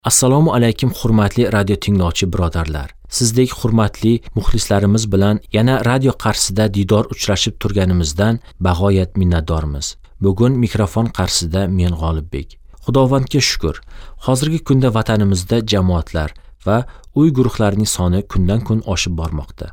Assalomu alaykum hurmatli radio tinglovchi birodarlar. Sizdek hurmatli muxlislarimiz bilan yana radio qarshisida diydor uchrashib turganimizdan bag'oyat minnatdormiz. Bugun mikrofon qarshisida men G'olibbek. Xudovandga shukr. Hozirgi kunda vatanimizda jamoatlar va uy guruhlarining soni kundan-kun oshib bormoqda.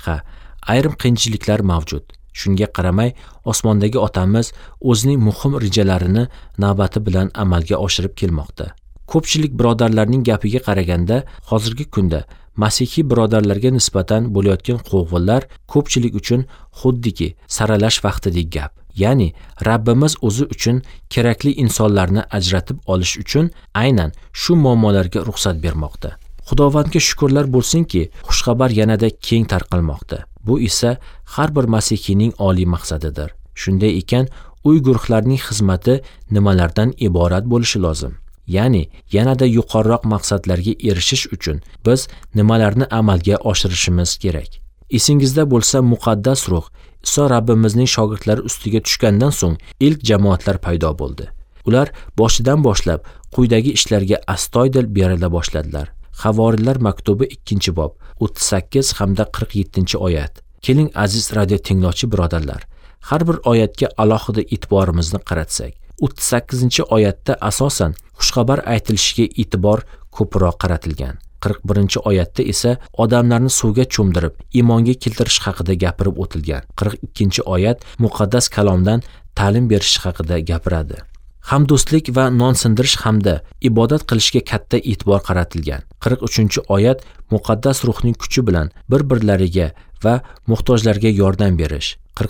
Ayrim qiyinchiliklar mavjud. Shunga qaramay, osmondagi otamiz o'zining muhim rejalarini navbati bilan amalga oshirib kelmoqda. Ko'pchilik birodarlarning gapiga qaraganda, hozirgi kunda masihiy birodarlarga nisbatan bo'layotgan qo'g'inlar ko'pchilik uchun xuddiki saralash vaqtidek gap. Ya'ni Rabbimiz o'zi uchun kerakli insonlarni ajratib olish uchun aynan shu muammolarga ruxsat bermoqda. Xudovandga shukrlar bo'lsinki, xushxabar yanada keng tarqalmoqda. Bu esa har bir masihiyning oliy maqsadidir. Shunday ekan, uy guruhlarining xizmati nimalardan iborat bo'lishi lozim? Ya'ni yanada yuqoriroq maqsadlarga erishish uchun biz nimalarni amalga oshirishimiz kerak? Esingizda bo'lsa, muqaddas ruh Iso Rabbimizning shogirdlari ustiga tushgandan so'ng ilk jamoatlar paydo bo'ldi. Ular boshidan boshlab quyidagi ishlarga astoydil berila boshladilar. Havoriylar maktubi 2-bob 38 hamda 47-oyat. Keling aziz radio tinglovchi birodarlar, har bir oyatga alohida e'tiborimizni qaratsak, 38-oyatda asosan xushxabar aytilishiga e'tibor ko'proq qaratilgan. 41-oyatda esa odamlarni suvga cho'mdirib, iymonga keltirish haqida gapirib o'tilgan. 42-oyat muqaddas kalomdan ta'lim berish haqida gapiradi. Hamdo'stlik va nonsindirish hamda ibodat qilishga katta e'tibor qaratilgan. 43-oyat muqaddas ruhning kuchi bilan bir-birlariga va muhtojlarga yordam berish.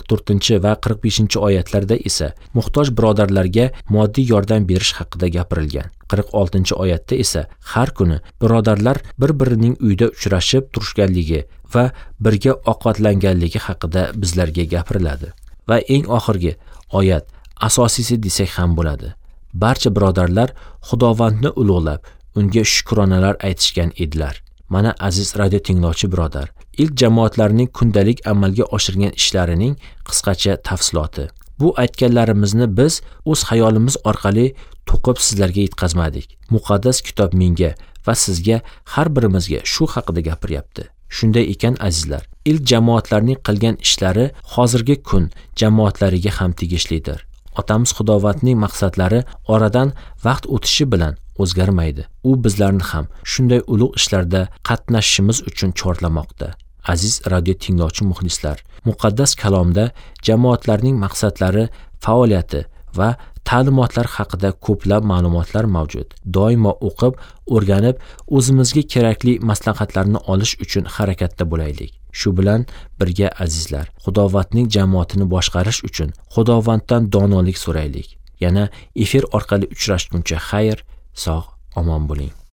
44 va 45-oyatlarda esa muhtoj birodarlarga moddiy yordam berish haqida gapirilgan. 46-oyatda esa har kuni birodarlar bir-birining uyida uchrashib turishganligi va birga ovqatlanganligi haqida bizlarga gapiriladi. Va eng oxirgi oyat, asosiysi desak ham bo'ladi. Barcha birodarlar Xudovandni ulug'lab, unga shukronalar aytishgan edilar. Mana aziz radio tinglovchi birodar, ilk jamoatlarning kundalik amalga oshirgan ishlarining qisqacha tafsiloti. Bu aytganlarimizni biz o'z xayolimiz orqali to'qib sizlarga yetkazmadik. Muqaddas kitob menga va sizga har birimizga shu haqida gapiryapti. Shunday ekan azizlar, ilk jamoatlarning qilgan ishlari hozirgi kun jamoatlariga ham tegishlidir. Otamiz Xudovandning maqsadlari oradan vaqt o'tishi bilan o'zgarmaydi. U bizlarni ham shunday ulug' ishlarda qatnashishimiz uchun chorlamoqda. Aziz radio tinglovchi muxlislar, muqaddas kalomda jamoatlarning maqsadlari, faoliyati va ta'limotlar haqida ko'plab ma'lumotlar mavjud. Doimo o'qib, o'rganib, o'zimizga kerakli maslahatlarni olish uchun harakatda bo'laylik. Shu bilan birga azizlar, Xudovandning jamoatini boshqarish uchun Xudovanddan donolik so'raylik. Yana efir orqali uchrashguncha xayr, sog', omon bo'ling.